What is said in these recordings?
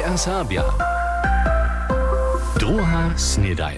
MDR Serbia. Druga snedajn.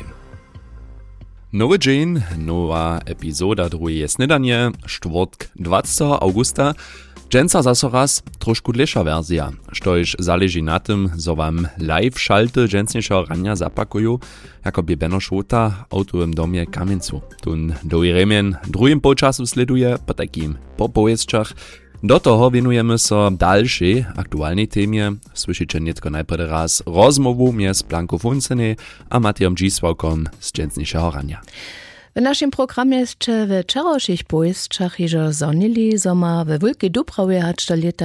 Nowy dzień, nowa epizoda drugie snedanie, czwartk 20 augusta. Dżęca zaso raz trošku dlesza wersja, štož zależy na tym, zo wam live szalty dżęcniejsza rania zapakują, jako by Benno Šota w autowym domie Kamieńcu. Tun doły remien drugim polczasu sleduje po takim popojezdczach. Do toho wienujemy so dalszej, aktualnej temie. Słyszycie nietko najpierw raz rozmowu między Blanko Funcenej a Matejom Dzisławkom z dżęcniejszego rania. W naszym programie jeszcze w wczorajszych pojezdczach iżo zonili, zo ma we Wielkiej Dubrawie hač do lata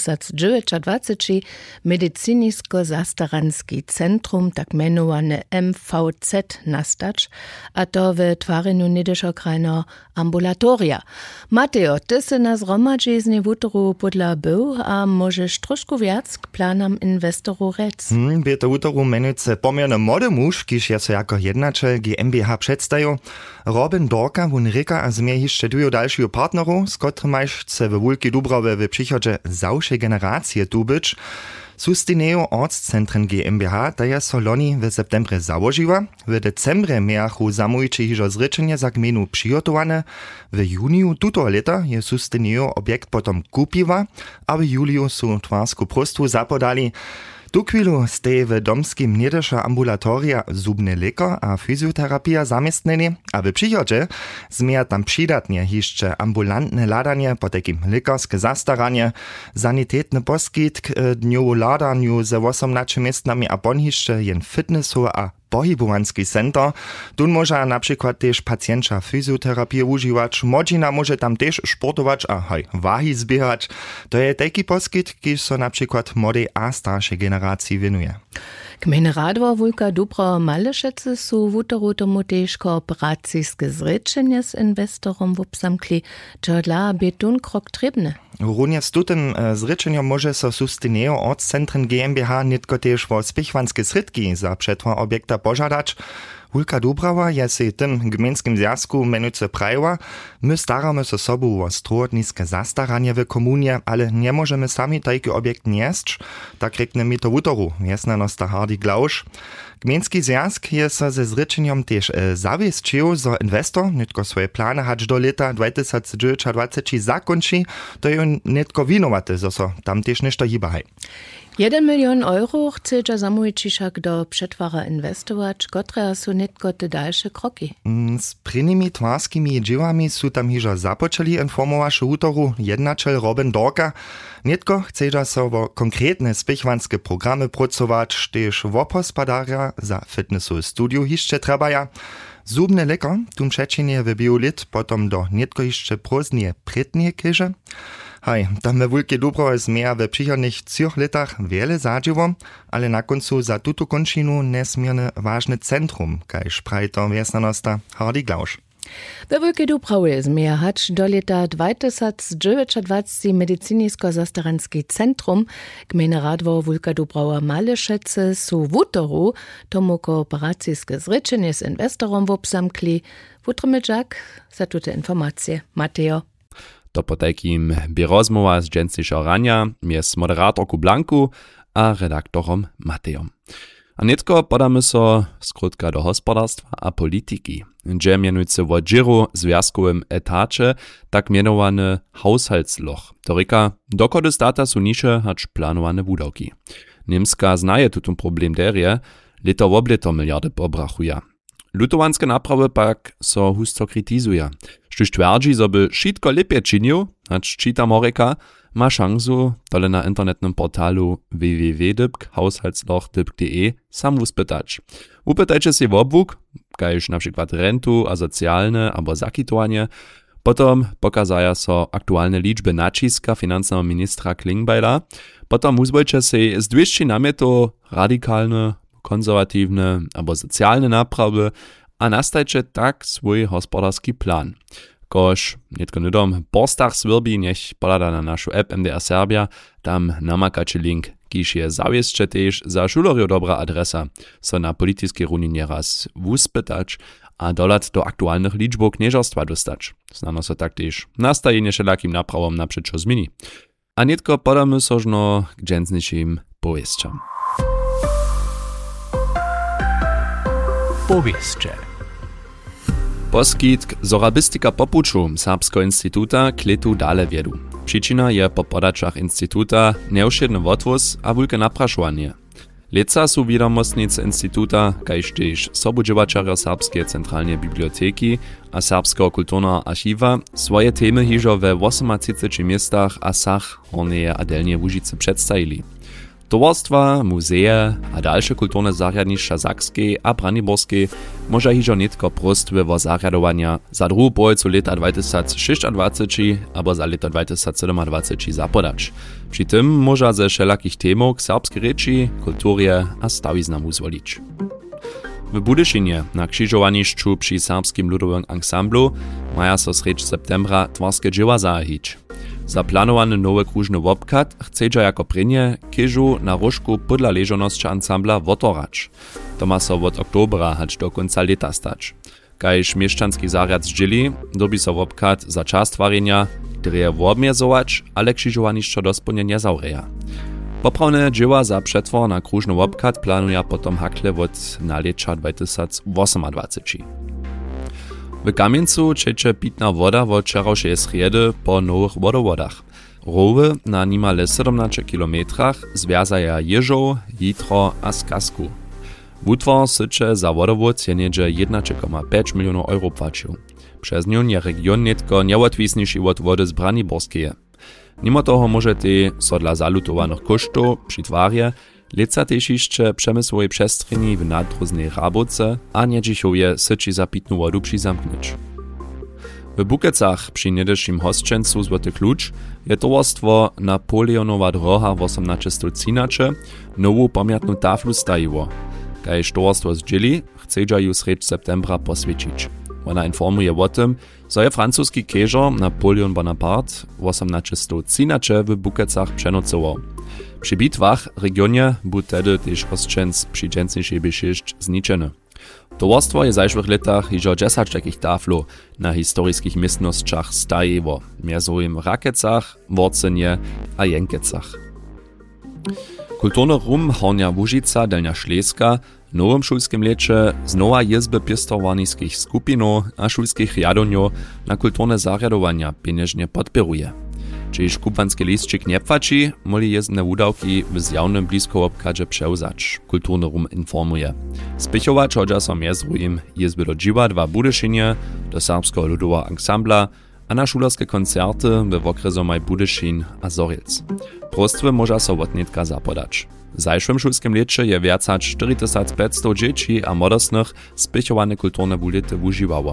2029 Medycynisko-Zastaranski Centrum, tak mianowane MVZ, nastać, a to w twarzeniu niedyszo krajno ambulatoria. Mateo, ty se nas romadzi z niewutoru podla był, a możesz troszkę wiac k planam inwestoru rec? By to wutoru menujce pomierne młody muž, kiż je so jako jednačel GmbH przedstają. Robin Dorka wun reka a zmie jeszcze dujo dalszego partneru, z kotrymajś chce we Wielkiej Dubrawie w przychodzie zawsze generacje tu być. Sustineo Ortszentren GmbH daje so loni w septembre założyła, w decembre miachu zamójczy hižo zryczenie za gminu przygotowane, w juniu tuto leta je Sustineo obiekt potom kupiła, a w juliu su twarsku prostu zapodali. Tu chwilu stej w domskim niedysza ambulatoria zubny lekar a fizjoterapia zamiestneni, a w przychodzie zmija tam przydatnie jeszcze ambulantne ladanie, po takim lekarskie zastaranie, sanitetny poskitk, dniowo ladaniu ze 18 miestnami a pon jeszcze jen fitnessu a pohybowanski center. Tu może na przykład też pacjentka fizjoterapię używać, młodzina może tam też sportować a wahi zbierać. To je taki poskit, który so na przykład młodej a starszej generacji winuje. Gminy Radwar Wielka Dubra Malešece su wutoru tomu tež kooperacijske zrečenje z inwestorom wopsamkli, čo dla betun krok trebne. Również z tym zryczeniem może so Sustineo Ortszentren GmbH nitko też wo spichwanske srytki za przetwór obiekta pożadać. Wielka Dubrawa je się tym gminskim związku menujce prawa. My staramy się sobą o strodniske zastaranie w komunie, ale nie możemy sami taki obiekt nieść. Tak rekne mi to wutoru, jasna nosta Hardy Glausz. Gminski związk je so ze zryczeniem też zawiesczył, że inwestor nitko swoje plany hać do lata 2029 zakończy, to je nitko winowaty, że so tam też ništo hibahaj. 1 milion euro chce zamówić wszak do przetwara inwestować, które są nitko te dalsze kroki. Z prynymi twarskimi dziełami su tam hižo zapoczęli informować wutoru jednačel Robin Dorka. Nitko chce so o konkretne spichwanskie programy pracować, też wopospadaria za fitnessowe studio jeszcze trebaja. Zubny lekar, tum przecinie w biolit, potom do nitko jeszcze prózdnie prytnie kyże. Hej, tam we Wielkiej Dubrawie zmija w przychodnych 3 latach wiele zadziło, ale na końcu za tuto končinu nesmiernie ważne centrum, kajż prajto wiesnanosta Hardy Glausz. We Wielkiej Dubrawie zmija hać do lata 2029 Medycynisko-Zastaranski Centrum. Gmina Radwar Wielka Dubrawa Malešece su wutoru tomu kooperacijske zrečenje z inwestorom wopsamkli. Wutrymydżak za tute informacje. Mateo. To po takim by rozmowa z dżęcniejszego rania między moderatorku Blanku a redaktorom Matejom. A netko podamy so skrótka do gospodarstwa a polityki, gdzie mianujcy w dżiru związkowym etacie tak mianowany haushaltsloch. To reka, dokąd stata su nisze hacz planowane wudawki. Niemska znaje tutun problem derje, lito w oblito miliardy pobrachuje. Lutowanske naprawy pak so husto kritizuje. Štuž twierdzi, zo by šitko lepje činil, hacz čitam horeka, ma šansu dole na internetnym portalu www.haushaltsloch.de sam uspytać. Upytajcie się w obwóg, kajż na przykład rentu a socjalne albo zakitowanie, potom pokazaja so aktualne liczby naciska finansowego ministra Klingbeila, potom uzwolcie się z 200 namietów radikalne, konserwatywne albo socjalne naprawy, a nastajcie tak swój gospodarski plan. Kož netko nudom postach swirbi, niech podada na našu app MDR Serbia, tam namakacie link, kiž je zawieszcze też za šulerjo dobra adresa, so na politiskiej runi nieraz wuspytać, a dolat do aktualnych liczbów knieżerstwa dostać. Znano so tak też nastajenie wszelakim naprawom naprzeczo zmieni. A netko podamy sożno k dżęsniejszym powiestrzam. Powieście. Poskitk zorabistika popuču Serbskiego Instituta kletu dale wiedu. Przyczyna je po podaczach Instituta neušedny odwóz a wulke napraszovanie. Leca su wiadomostnice Instituta, kaž tež sobudźěwačarjo Serbskie Centralne Biblioteki a Serbskiego Kulturnego Archiwa swoje temy hižo we 38 miestach a sach Horneje a Delnie Łužice przedstawili. Towarstwa, muzeje a dalsze kulturne zarjadnišća Sakskiej a Braniborskiej może hižo nitko prostwy wo zarjadowania za drugu polovicu leta 2026 abo za leta 2027 zapodać. Przy tym może ze wszelakich temok serbskiej reči, kulturje a stawiznamu zwolić. W Budyszynie na krzyżowanišću przy Serbskim Ludowym Ensemblu maja so sreć septembra twarskie dzieła zahić. Zaplanowany nowy krużny wobkat chcedźa jako prynje kežu na różku podla leżonosća ansambla wotorać. To ma so od oktobra hać do końca leta stać. Kaž mieszczanski zarjad zdźěli, dobi so wobkat za czas twarjenja dreje wobmjezować, ale krzyżowanišćo dospołnie nie zawreja. Poprawne dzieła za przetwór na krużny wobkat planuje potom hakle od naleča 2028. W Kamieńcu čeče pitna woda od wczorajszej sriedy po nowych wodowodach. Rowy na nimale 17 kilometrach związają Jeżow, Jitro a Skasku. Wutwór syče za wodowód jeniedzie 1,5 milionów euro płacił. Przez nią je region netko niełatwiejszy od wody z Braniborskiej. Mimo toho możecie so dla zalutowanych kosztów przy twarje leca też jeszcze przemysłowej przestrzeni w nadroznej Rabóce a niedzichowie syci za pitną wodę przyzamknąć. W Bukecach przy niedeszczym hostčencu Złoty Klucz je towarstwo Napoleonowa droga w 1813 nową pamiętną taflu stajiło. Kaž towarstwo zdźěli, chcedźa ju sreć septembra poswiecić. Ona informuje o tym, że je francuski kežer Napoleon Bonaparte w 1813 w Bukecach přenocował. Przy bitwach w regionie był tedy też hostčenc przy dżęsniejszej běšišć zničeny. Towarstwo je w zajszłych latach hižo 10 takich taflu na historiskich miestnosćach stajiło, między innymi Rakecach, Worcenie a Jenkecach. Kulturny rum Hornja Łužica, Delnia Šleska w nowym szulskim lecie znowa jezby piestowaniskich skupinów a szulskich jadonio na kulturne zarjadowania pieniężnie podpieruje. Czyż kupanskie listčik nie płaci, moli jezdne udawki w zjawnym blisko obkadzie przełzać, kulturny rum informuje. Spychować chodźa so między innymi jezby do dziwadła w Budyszynie, do Serbskiego Ludowego Ensembla a na šulerskie koncerty w okresomaj Budyszyn a Zorilc. Prostwy może so wotnitka zapodać. W zajszłym szulskim lecie je więcać 4500 dzieci a młodostnych spychowane kulturne wulity wužiwało.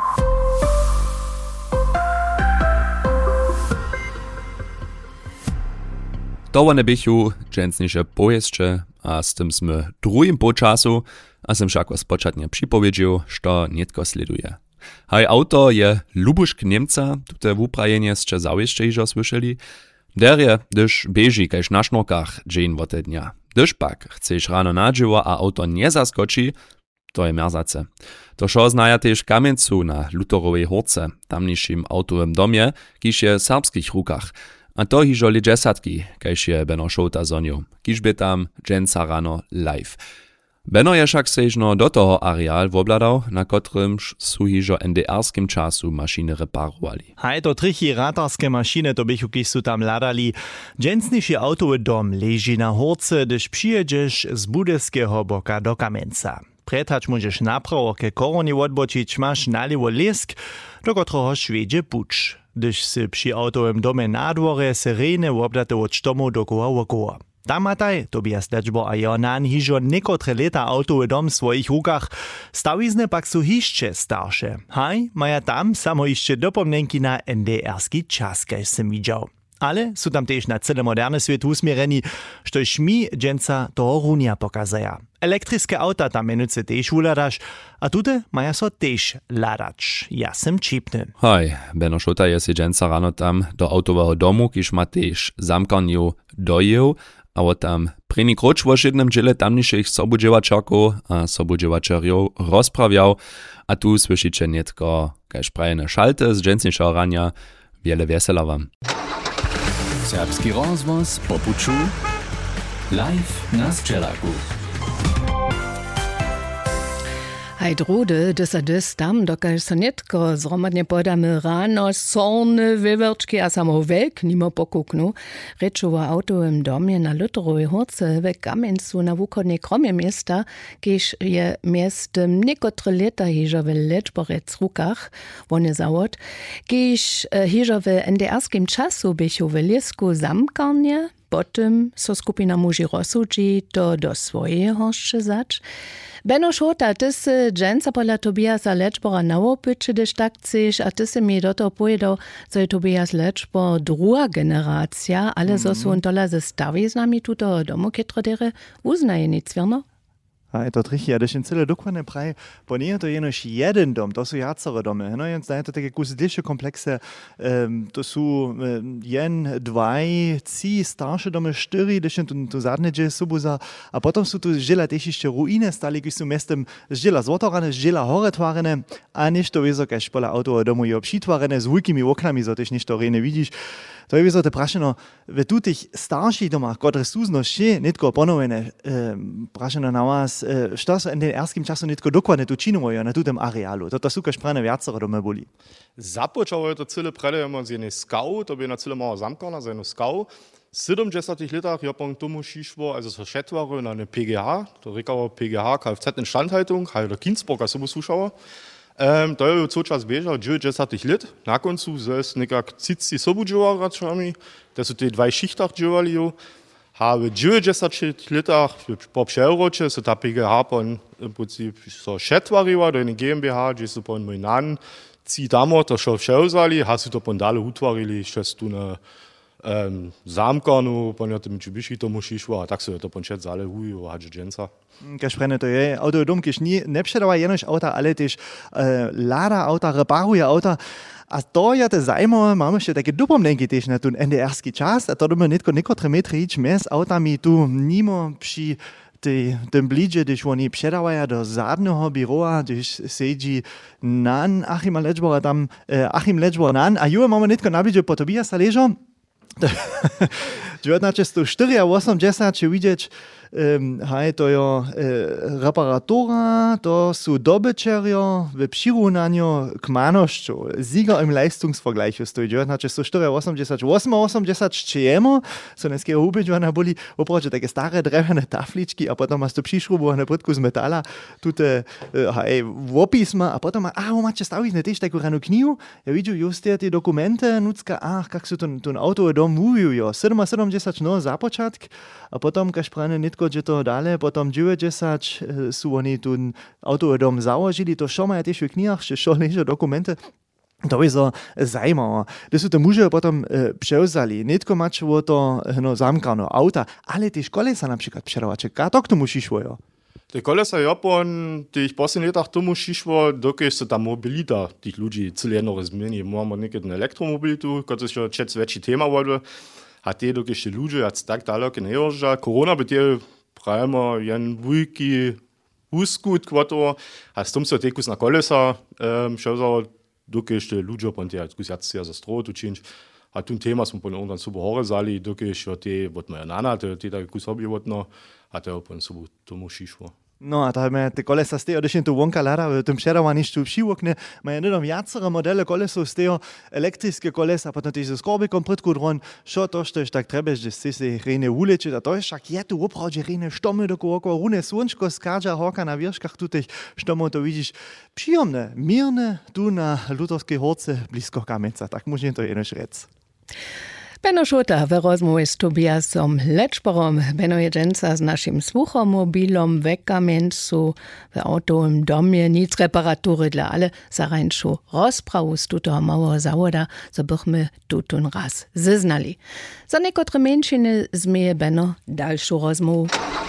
To one bychu dżęsniejsze powieście, a z tym sme drugim počasu, a sem však spočatnie připowiedział, što nietko sleduje. Haj autor je Lubušk Niemca, tute wuprajenie sče zawieszcze iżo słyszeli. Derje, gdyż bieži kaž na šnokach dżeń wote dnia. Gdyż pak chceš rano nadživo a auto nie zaskoči, to je merzace. To šo znaja tež Kamieńcu na Lutorowej Horce, tamniejszym autowym domie, kiž je w serbskich rukach. A to hižo li džesatki, kaž je Beno Šouta zonio, kiž by tam dženca rano live. Beno je však sežno do toho areál wobladał, na kotrymž su hižo NDR-skim času mašiny reparovali. Haj, to trichy ratarske mašiny, to bychu kiž su tam ladali. Džencniši autowy dom leži na Horce, gdyż přijedeš z Budyskiego boka do Kamieńca. Pretać możesz naprawo ke koronie odbočić, masz naliwo lesk, do kotroho švedže puč. Gdyż si przy autowym domie na dworze syreny obdate od štomu dokoła. Tamataj, Tobias Dečbo a Jonan hižo nekotre leta autowy dom w swoich rukach, stawizne pak su hišće starsze. Haj, maja tam samo hišće dopomnenki na NDR-ski čas, kaž sem widział. Ale su tam też na cele moderne svět usmiereni, štož mi dženca toho runja pokazaja. Elektriskie auta tam menuce też uladaš, a tute maja so też ladač. Ja sem čipny. Haj, Beno Šouta je si dženca rano tam do autowego domu, kiž ma też zamkanju dojel, a od tam prini kroč vo šednem džele tamniších sobudźěwačarków a sobudźěwačarjów rozprawiał, a tu słyszycie netko, kaž prajene šalte z džencnišeho rania, wiele wesela wam. Serbski rozvoz popuču live na Sčelaku. Hej drudy, dys tam, dokaż so netko zromadnie podamy rano, sorny, wywerczki, a samo welk nimo pokuknu. Rečuwa autowym domie na Luterowej Horce we Kamencu na wukodnej kromie miasta, kiež je miestem niekotre leta hižo w leczborec rukach, wone zawod, kiež hižo w NDR-skim czasu bychu w Liesku zamkarnie, potem so skupina muži rozsudzi to do swojego zać. Benno Schota, ty si dżęca pola Tobiasa Leczbora nałopiczy, gdyż tak chcesz, a ty si mi do toho powiedział, że je Tobias Leczbor druga generacja, ale so są tola ze stawi z nami tuto domu, kietrodere uznaje nic wierno? A to richtig, ja, das ist cele dokładne praj, bo nie to jenoś jeden dom, to są jacere domy. No więc to takie kuzdilsze komplekse, to są dwaj, trzy starsze domy, cztery, gdyż tu zadne dzieje subuza, a potem są tu żyla też jeszcze ruiny stali, gdyż są miastem żyla złotorane, żyla horetwarene, a niż to wiedzą, każ pola autowa domu je obšitwarene, z wielkimi oknami, so też niż to rene widzisz. To je to prašeno, v tutih starších domach, które sú še netko ponovene, prašeno na vás, što so v NDR-skim času netko dokładne tu činovajo na tutem areálu. Toto sú kaž prane viacero dome boli. Započalo je to celé predajemo z jednej skau, to by na celé malo zamkana, za jednu skau. V 70 letach je pong tomu šišvo, also so šetvaru na ne PGH, to rekao PGH, Kfz-Instandhaltung, halt der Kinsburger so slušao. To je co čas biežal, 90 let. Na koncu jest nekak cici sobu džovačami, to sú tie dvaj šichtach džovali. A v 90 letach po převroče so ta PGH pon so šetvariva, do jednej GmbH, že so pon môj nan, ci damo to šo vševzali, a sú to pon dále utvarili, šest tu na zamkanu, pon ja tym Mitsubishi tomu šišvo, a tak so je to pon šet zale huju, a dženca. Kaž prene to je, autodom, kiž ne předava jenož auta, ale tež lada auta, reparuje auta. A to je to zajímavé, máme ještě také dopomnenky tež na ten NDR-ský čas, a to domy netko nekotre metry ič mes autami tu nimo při tym blíže, když oni předavají do zadného byroa, když sedí nan Achim Lečbora tam, Achim Lečbor nan, a ju máme netko nablíže po Tobiasa ležo. 1984 či vidieť, to je reparatura, to sú dobyčerio v přirovnaniu k manošću. Sieger im Leistungsvergleichu stojí. 1984, 88 čijemo, so neského ubyčovania boli oproti také staré drevené tafličky a potom máš to přišrubované podku z metala, tute opisma a potom máte staviť tiež takú ranú knihu. Ja vidím just tie dokumenty, nucka, kak sú ten auto dom mówił, 77 no započatk, a potom kaž prane netko, že to dále, potom 90 sú oni tu autorový dom załožili, to šo majú tiež v knihách, čo ležia dokumenty. To je so zajímavé. To sú to muži potom převzali, netko mačovo to zamkano auta, ale tiež kolesa napríklad přerovače. Kato k tomu šišvojo? Te kolesa Japon, tých posledných letach tomu šišvo, dokež sa tá mobilita tých ľudí celé jedno zmení. Máme niekedy elektromobilitu, ktorá je čec väčší téma vodu. A tie dokež ľudia, a tak daleko nejoža. Korona by tie prajmo jen veľký úskut kvato, a s tom sa tie kus na kolesa šezal, dokež ľudia pon tie kus jacia za stroju činč. A tu téma smo pon ondan super hore zali, dokež tie vodno janana, tie tak kus hobby vodno, a tie pon super tomu šišvo. No a tam te kolesa stejo, když tu vonka lada, v tom předavaní tu všivokne, majú nedom viacere modele kolesov stejo, elektrické kolesa, potom tiež so skorbikom pritku dron, šo to štož tak trebeš, že si si rejne ulečiť, a to je však je tu opravdu rejne štomy doko oko, rune slunčko skáča horka na výškach tutých štomov, to vidíš příjemné, mírne, tu na Luterskej Horce, blízko Kamenca, tak môžem to jednož rec. Benno Schota w rozmowie z Tobiasom Leczborom, Benno Jedzenca z naszym słuchomobilom w Kamencu, w autowym domie, nic reparatury dla ale zarańczu rozprawu z tuto małego zawoda, so bychmy tutun raz zeznali. Za niekotre mężczyny zmieje Benno dalszą rozmowę.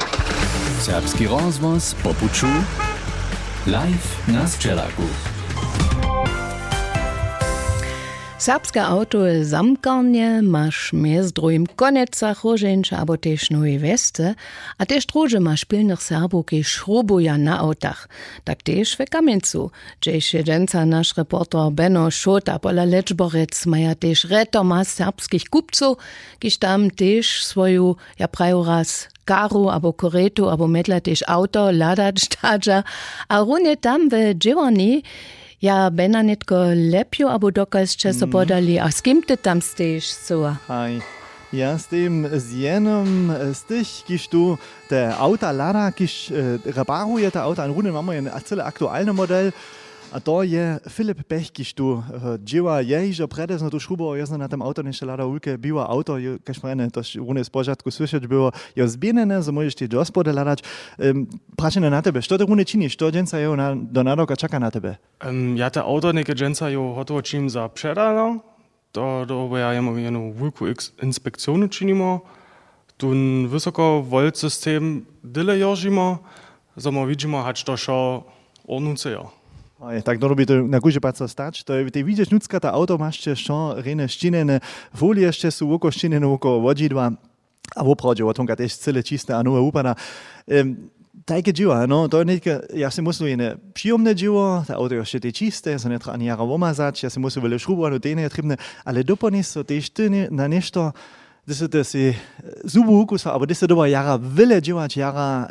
Serbski rozvoz popuču live na Sčelaku. Serbske auto zamkarnie masz mjez drugim koneca choženča abo tež novi veste, a tež druže masz pilnych Serbów, ki šrubuja na autach. Tak tež v Kamencu. Džež je dženca naš reporter Benno Šota pola Lečborec maja tež retoma serbskich kupcov, kiž tam tež svoju, ja praju raz, karu abo koretu abo medla tež auto ladać tadža, a runie tam v dživorni ja Bena netko lepju abo dokazče so podali, a s kim ty tam steješ, so? Hej, ja s tym z jenem z tych, kiż tu te auta lada, kiż reparuje te auta, a runie mamy jeden cele aktualny model, a to je Filip Pech, kiż tu dzieła jeżo predesno tu szrubo, ja na tym auto jeszcze lada ulke biła auto, każ prene, to runie z początku słyszeć było, ja zbienene, so możesz ty do spody ladać. Prašene na tebe, što te runie činiš, što dženca jo do nadoka čaka na tebe? Ja te auto neke dženca jo hotovo čim za předano, to ja jemo jednu veliku inspekcionu činimo, tu wysoko volt system dyle jožimo, zomo vidimo, hač to šo ornuce jo. Tak robi to na górze patrz stać, to ty widzisz nucka ta auto masz jeszcze rene ścinene folie jeszcze są oko ścinene oko wodzidła, a w opradzie otonka też cyle czyste a nowe upada. Takie dzieła, no to nie, ja się muszę jedne przyjemne dzieło, ta auto jeszcze te czyste, so nie trzeba ani jara womazać, ja się muszę wiele szrubować, no te nie trybne, ale doponis so też ty na nešto. Das ist super, aber das ist aber jara wille działać, jara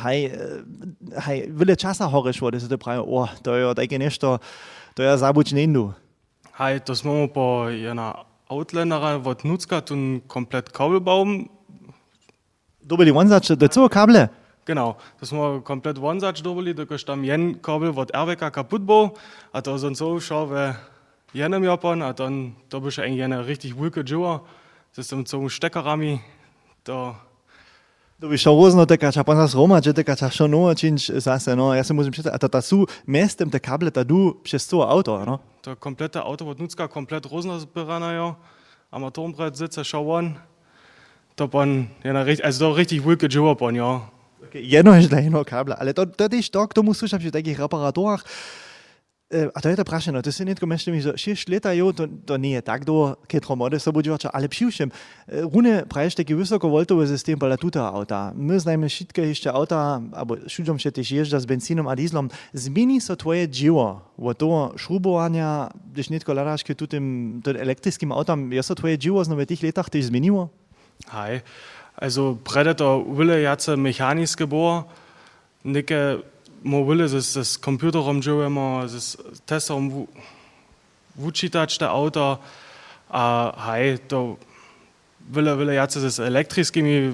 wille czasa horeszło, das ist der Preis, to ja takie nešto, to ja zabuć nie indu. Hej, to smo po jedna Outlandera od Nutzka tun komplett Kabelbaum. Dobili wonzacz, do co kable? Genau, to smo komplett wonzacz dobili, dokoż tam jen kabel od RWK kaputt był, a to sind so schau jenem Japan, a dann to byś eigentlich jene richtig wulke dzieła. Das ist so Steckerami, da. Du bist schon rozno, taka ča pana z Roma, že taka ča šo novo činč zase, no, ja se musím představit, a to su mestem te kable, ta du přes to auto, no? To komplette Auto od Nutzka komplett rozno zbierana, jo, Armaturenbrett sitze, schauern, to pan, also to richtig wulke dživo pan, jo. Jedno je jedno kable, ale to je tak, to musíš při takých reparatorách. A to je to prašeno, to se netko mešli mi, že 6 leta jo, to nie je tak do ketro mode sobudzivača, ale přivšem, rune praješ taki vysokovoltový systém pola tuta auta. My znajme všetké ešte auta, abo všuďom še tež ježda s benzínom a dieslom. Zmení so tvoje dživo, od toho šrubovania, když netko ladaš ke tutým elektrickým autam, je so tvoje dživo znove tých letach tež zmenilo? Hej, also Predator wille jace mechaniske bohr, neke Mobile, das Computerraum, das Testraum, wučitač te auto, a hej, to wille jace das elektrickimi.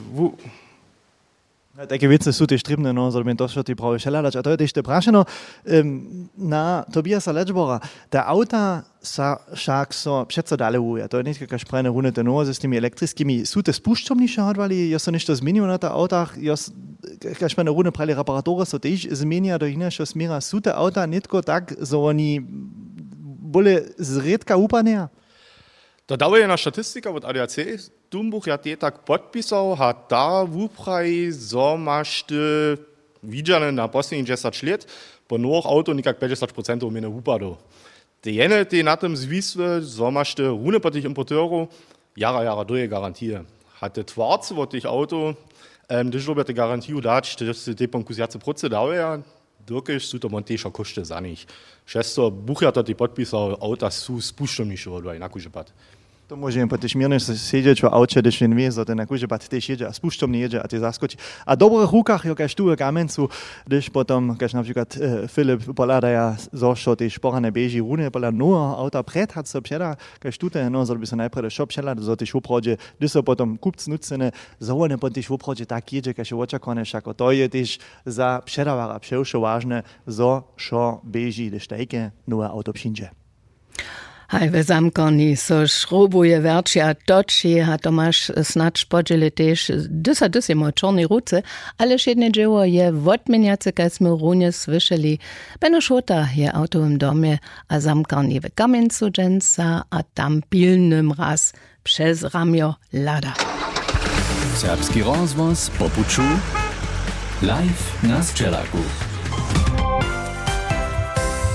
Takie wiece są też trybne, no, żeby to się prawie przelać. A to jest te prašeno na Tobiasa Lečbora. Te auta však so přece dale uje. To je nicht jakaś prajne rune te nowe z tymi elektrickimi. Są te spuszczomniejsze odwali, ja so nešto zmieniło na te autach, jakaś prajne rune prajle reparatory so też zmienia do innego smiera. Są te auta nitko tak, że oni bole zredka upania. To dało jedna statystyka od ADAC. Dumbuch ja te tak podpisał, a ta wupraj, so masz ty widziane na posledních 10 let, po nových auto nikak 50% mnie upadło. Te jene, te na tym zwisły, so masz ty rune po tych importerów, jara doje garantie. A te twarce od tych auto, když robię te garantiu dać, to te ponkusjace proce dało ja, dokež su to monteša košte za nich. Šesto buchja to te podpisał, auta su spuštomniše od na kužepat. To môžem po tých miernych siedzieć w aucie, když jen wie, że ten akuže bat też jedzie, a spuštomnie jedzie, a ty zaskoči. A v dobrych rukach, jakaś tu w Kamencu, když potom, kaž na przykład Filip poladaja zošo te šporane beži rune, pola noa auta pred hat so předa, kaž tu te, no, zol by se najprede šop přelad, zo tež uprođe, když so potom kupc nucene, zohone po tež uprođe tak jedzie, kaž je očakone, šako to je tež za předavara, převšo vážne, zo šo beži, když tajke noa auto přinže. Hej, w zamkoni so šrubuje verčia toči, a Tomáš snad spodžili tež dysy mo čornej ruce, alež jedne dzieło je wodmeniace, kaj sme runie słyszeli. Benno Šota je autowym domie, a zamkoni w Kamencu dženca, a tam pilnym raz przez ramio lada. Serbski rozvoz popuču live na Sčelaku.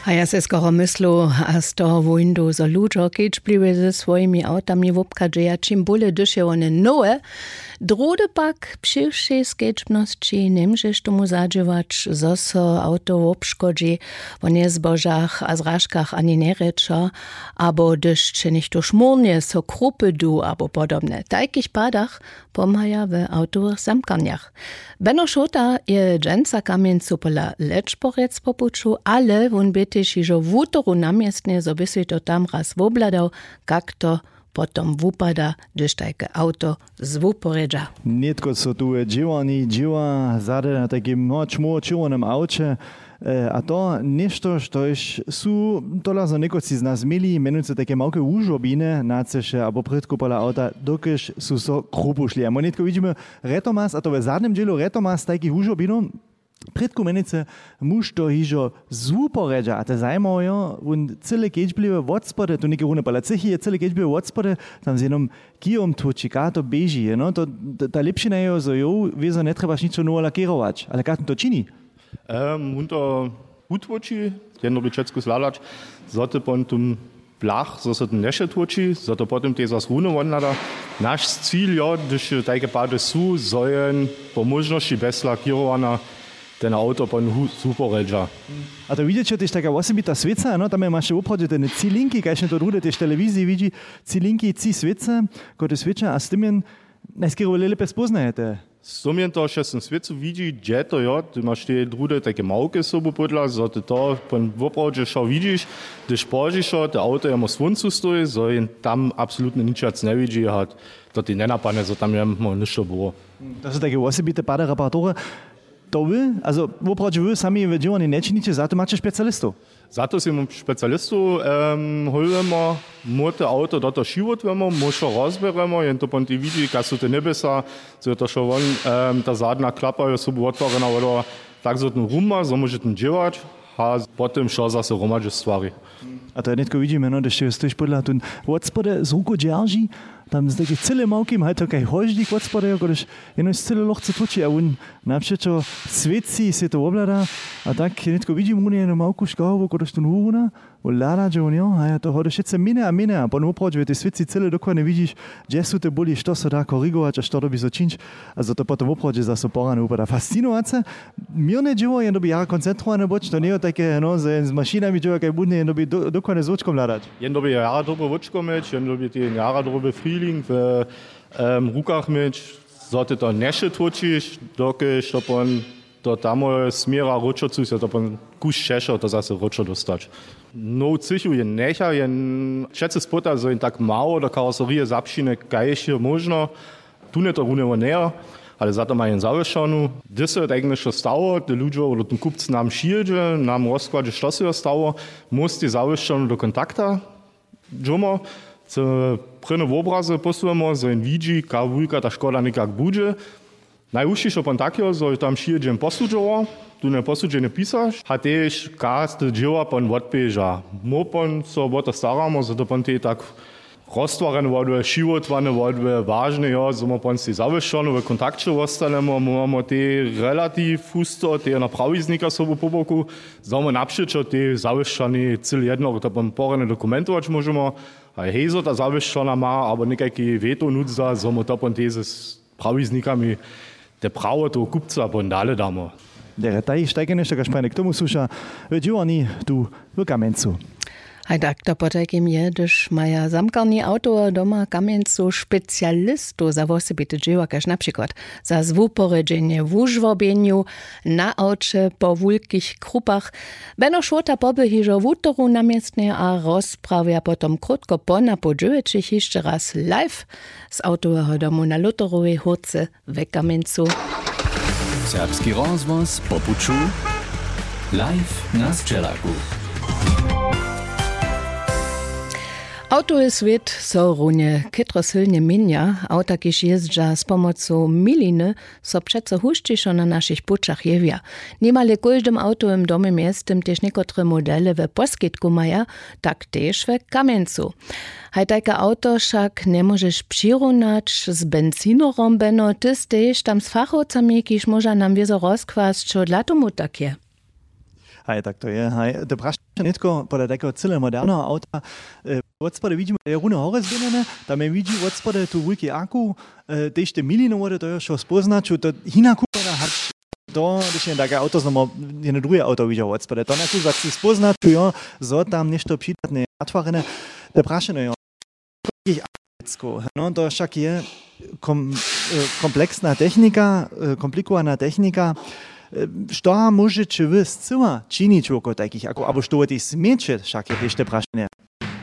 A ja se skoro myslu, a z toho wojndu, zo ludzo, keď bliwe ze svojimi autami wopkadžeja, čim bole dyše one nowe, drude pak przyjszej skečbnosti nemžeš tomu zadževač, zo so auto wopškodži, wo nie zbožach a zražkach ani nereča, abo dyšče nichto šmurnie, so krupy du, abo podobne. Takich padach pomhaja w autowych zamkaniach. Benno Šota je dženca kamieńcu pola lečporec popuču, ale won bytyś iżo w útoru namiestnie, zo by si to tam raz wobladał, jak to potom wupada, gdyż takie auto zwuporedza. Nietko co tu dzieła zade na takim czerwonym aucie, a to nešto, što su tola za nekoci z nas mieli, menujúce také malké úžobine na ceše, abo predku pola auta, dokež su so krupušli. A my netko vidíme retomas, a to v zadném dielu retomas takých úžobinov, predku menujúce muž to hižo zúporedža. A to zajímavé, on celé keďblivé odspode, tu neke hune pola cechy, je celé keďblivé odspode, tam z jenom kijom tvočí, to beží. No? Ta lepšina je, že jo, vieš, netrebaš ničo novo lakírovač. Ale kako to činí? Unter Hutwoci, jedno by Česku slalač, zote pon tum blach, so se ten neše twoci, zote potom te zas rune wonnada. Naš cilj je, když tajke pade su, sojen po možnosti bez lakírovana ten auto pon superredža. A to vidíte, tež taká osobitá sveca, no tam máš v obchode ten cilinky, kajšne to drude tež televizii vidí, cilinky, sveca, koje sveča a s tým najskýro lepe spoznajete. Sumien to še sem svecu vidí, kde to je, ty máš tie drude také malke sobu podľa, so to pon v opravde šo vidíš, když požiš to auto je mo svuncu stojí, so jen tam absolútne ničac nevidí, a to ty nenapadne, so tam je mo ništo było. To sú také osobité páda reparatúry. To vy, also v opravde vy sami v dživani nečiníte, za to máte špecialistov. Za to si mu špecialistu holujemo, mote auto do to šivotvemo, možno rozberemo, jen to pon ty vidí, kad sú te nebesa, so to šo von, ta zadná klapa je sobu otvorena, oder tak so ten rumma, so môže ten dživať, a potom šo zase romadže stvari. A to netko vidíme, no, da še stojíš podľa tu odspode z ruku džarží, tam z také celé malkým, hej, to kaj hoždík odspode, když jenom celé lochce točí a on napšečo svetci si to oblada a tak netko vidím u jednu malku škávu, když tu húna, lada, že on jo, a to hode všetce mine a po opravdu ty svetci celé dokładne vidíš, kde sú te boli, što sa dá korigovať a što doby so činč, a za to potom opravdu zase porane upada fascinovace. Mirne dživo je doby jara koncentrované boč, to nie je také, no, s mašinami dživo, kaj budne je doby dokładne z očkom ladať. Jen doby jara doby očkom meč, jen doby ty jara doby feeling v rukách meč, zote to neše tvočíš, dokež to pon to tam smiera ročocu, se to pon kus šešo, to zase ročo dostať. No cichu je necha, jen všetci spota, so jen tak malo do karoserie zapšine, kaj je možno, tu ne to runevo neja, ale za to ma jen zavěšanu. Kdy se tak nešto stalo, ty ľudia, oder ten kupc nám šílže, nám rozkladže, što se stalo, musí zavěšanu do kontakta, džoma, co prvé obrazy posujemo, so jen vidí, ka vujka ta škoda nekak bude. Najúžšie pon takého, so tam šílžem posudžoval, tu ne posudžene písaš, a tež káste dživa pon odpéža. Mo pon so o to staramo, so to pon te tak roztvorené vodve, šivotvané vodve, vážne, jo, so mo pon si zavěšanu, v kontakte ostanemo, máme te relatív fusto, te na praviznika sobu po boku, so mo napšečo te zavěšany celý jedno, to pon porene dokumentovač môžemo, a hezo ta zavěšana má, aber nekajki veto nudza, so mo to pon te s praviznikami te pravo toho kupca pon dale damo. Der taj štajke nešto kaž k tomu sluša dživani tu v Kamencu. Hej tak, to potajkim je, gdyż maja zamkarni auto doma Kamencu specjalistu za osobite dživa, kaž na przykład za zwuporedzenie w użwobieniu na aucie po wulkich krupach. Benno Šota pobyhi, że w útoru namiestnie a rozprawia potom krótko po napodziewyczych jeszcze raz live z autowego domu na Luterowej Hurce w Kamencu. Serbski rozvoz popuču live na Sčelaku. Autowy svět so runie kytro silnie minja, auta kiž jezdža z pomocą miliny, so přece huščišo na našich pučach jewia. Niemale každym autowym domem jestem też niekotre modele we poskitku maja, tak też we Kamencu. Haj tajka auto však nemôžeš přirovnać z benzinorom, beno ty steješ tam s fachowcami, kiž moža nam wiezo rozkwas, čo dla tomu tak je. Hej, tak to je. Hej, to prašne netko podľa takého celé moderného auta. Od spode vidíme, je rune hore zvedené, tam je vidí od spode tu veľký aku, tež te milinovode, to je čo spoznaču, to hina kúpena hač. To, když je také auto, znamo jedno druhé auto videl od spode. To nekú zaci spoznaču, jo, zo tam nešto přidatné atvorené. To prašne, jo. No, to však je komplexná technika, komplikovaná technika. Što môžete vy zcela činiť oko takých, alebo što ty smieče však je ešte prašne?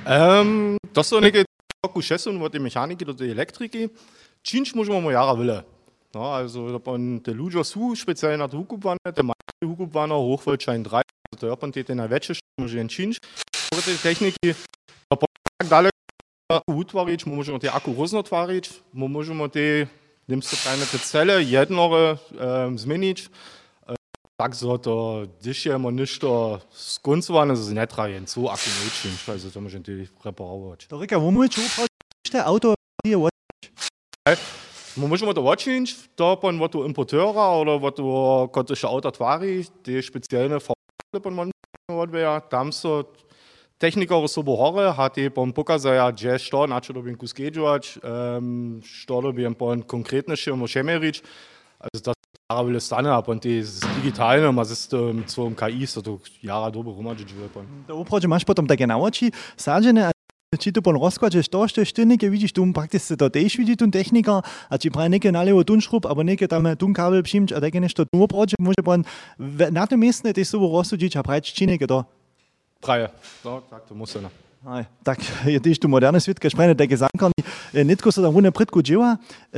To sú nejaké takú šesun od tej mechaniky do tej elektriky. Činč môžeme mu jara vyle. No, also te ľudia sú špeciálne na to hukupované, te majte hukupované, Hochvoltschein 3, to je opon te najväčšie, môže jen činč. Od tej techniky, tak dalej utvariť, môžeme tie aku rozotvariť, môžeme tie, nemste tajne te cele jednore zmeniť. Tak so to, když je mo nešto skoncowane, so netra jen so aku nečin, also to môžem tie reparovať. To reka, wo môžeš upraviť auto hier odčiť? Môžeme to odčiť, to pon od importéra, oder od koteše auta tvári, tie špeciálne formáty pon odveja, tam so technikere so bohore, hat tie pon pokazaja, že što, na čo dobím kuskedžovať, što dobím pon konkrétnejšie mošemerič, also das Arabile stane, a pon tie digitálne, ma z svojom KI, so to jara dobre rumadžiť pon. To uproče máš potom také na oči, sážené, a či to pon rozkladžeš to, što štyrnike vidíš, tu prakticky to tež vidí tu technika, a či praje neke nalevo tun šrub, abo neke tam tun kabel přimč, a také nešto tu uproče, môže pon na to miestne tej sobo rozsúdiť a praje či neke to? Praje, no, tak to musí, no. Aj, tak je tiež tu moderné svit, keď šprejne také zankarni. Netko sa tam vune predku dživa.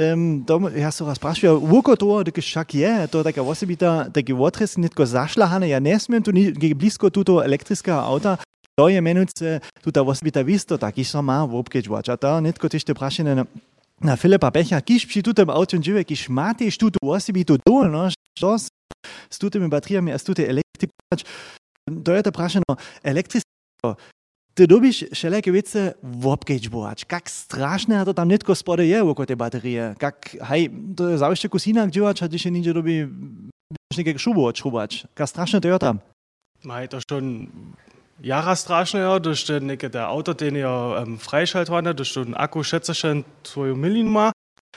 Ja sa raz prašujem, vôko toho, keď však je, to taká osobita, taký otres, netko zašľahané. Ja nesmiem tu blízko túto elektrického auta. To je menujúce, túta osobita visto, tak iš sa má v obkeďovač. A to netko tiež te prašené na Filipa Pecha, kiž pri tútom autom džive, kiž má tiež túto osobitu dole, no, što s tútými bateriami a s túte elektrikovač. To je to prašeno elektrické. Ty dobiš všelijaké vece v obkeďbovač. Kak strašné to tam netko spode je oko tej baterie. Kak, hej, to je závište kus inak dživač, a když je ninja dobí nejaké šubu odšrubač. Kak strašné to je tam? Hej, to schon jara strašné je, dass je neke der Auto, den je freischaltwane, dass je Akku schätze schon 2 Millionen má.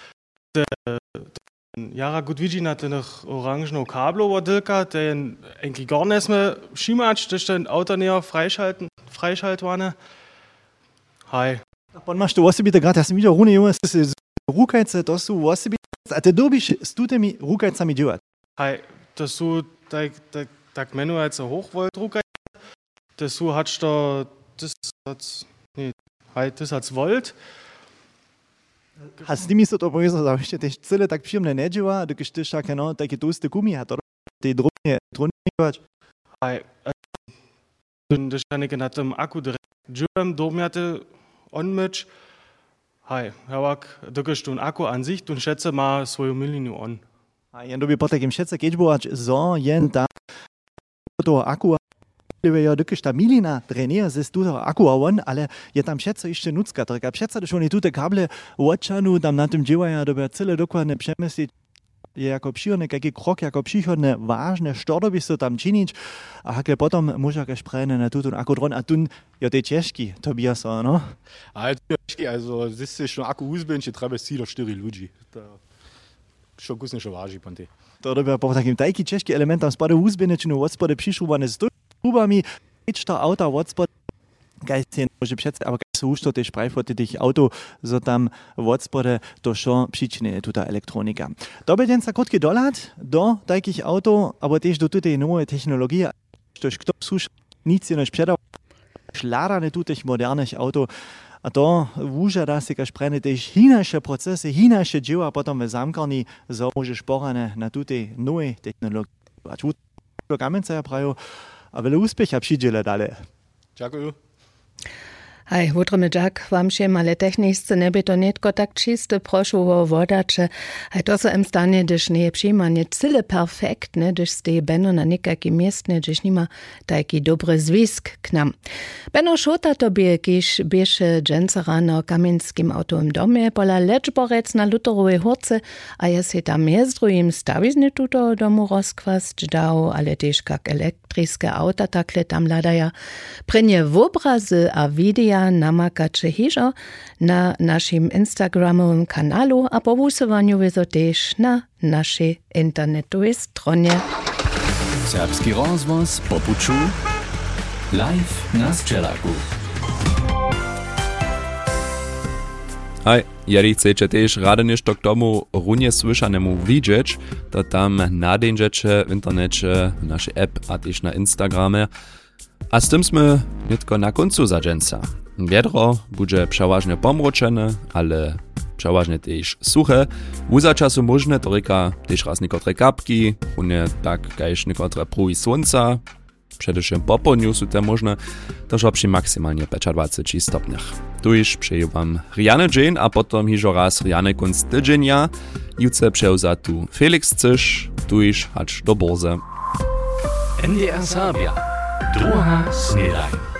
Jara gut widzi na tych oranżną kablu wadylka, den eigentlich gar nicht mehr schimač, dass je Auto näher freischaltwane. Hej. Pon máš tu osobite grad, ja som videl rune jume, rukajce, to sú osobite, a ty dobiš s tútemi rukajcami dživať. Hej, to sú tak menujúce Hochvolt rukajce, to sú hač to, das hat Volt. A s tými sa to povedal, že ešte tež celé tak príjemné nedživa, dokiž ty však také tlusté gumy a to tie drobne tronivač. Hej, das je neke na tom Akku direkt dživem, domjate onmeč. Hej, javak, dokiž tu Akku an sich, tu schätze má svoju milinu on. A jen doby po takým šece keďbovač, zo jen tam toho Akku ja dokiž ta milina trenuje ze toho Akku a on, ale je tam všetko ešte nucka. Tak a všetko, když oni túte kable odčanú, tam na tom dživaja, doby celé dokladne přemysliť, je jako příhodné, kaký krok, jako příhodné, vážne, što by sa tam činiť, a hakle potom môže ako šprejne na túto Akku dron, a tu je to těžký, to by sa, no? A je to těžký, also ziste schon Akku uzbenči, treba si do 4 ľudí. Što kusne šo váži, ponte. To doby po takým taký těžký element tam spade uzbenečinu, od spade přišrúbané z Kubami, to auto odspod, kaj si môže přece, aber kaj sú už to tie šprajfoty tých auto, so tam odspode to šo přične tuta elektronika. Dobre den sa krotky doľať do takých auto, aber tiež do tutej nové technológie, tož kto sú nic je než předal, šládane tutých moderných auto, a to vúžada si kaž prene tiež hinašie procesy, hinašie dživa potom v zamkarni, so môže šporane na tutej nové technológie. A tu Kamenca ja prajú, a veľa úspecha přijdele dále. Ďakujem. Hej, wutremy Jack, wam się male techniczce nie by to netko tak czyste proszowo wodacze. Hej, to se im stanie, gdyż nie przyjmanie cyle perfektne, gdyż ste Benno na nikaki miestne, gdyż nima taki dobry zwisk k nam. Benno szota tobie, kiż bieše dżęcera na kamienskim autowym domie, pola leczborec na Luterowej Hurce, a ja se tam jezdrujem stawizny tuto domu rozkwast dał, ale też kak elektriskie auta takle tam ladaja. Prynie w obrazy a wideo namakacze hižo na naszym Instagramowym kanalu, a po wusowaniu wyzo też na naszej internetowej stronie. Serbski rozvoz popuču live na Sčelaku. Hej, jeli chcecie też rady ništo k tomu runie słyszanemu widzieć, to tam nadejdziecie w internecie, w naszej app, a też na Instagramie. A z tym sme nitko na końcu za dżęca. Wiedro będzie przeważnie pomroczene, ale przeważnie też suche. Uza czasu możne to ryka też raz niekotre kapki, unie tak kajś niekotre pruj słońca. Przedewším po południu są te możne, to przy maksymalnie 25 stopniach. Tu już przeję wam riany dzień, a potom hižo raz riany kunst tydzienia. Juce przeuza tu Felix Cysz, tu już hacz do borze. NDR Serbia. Druga snedaj.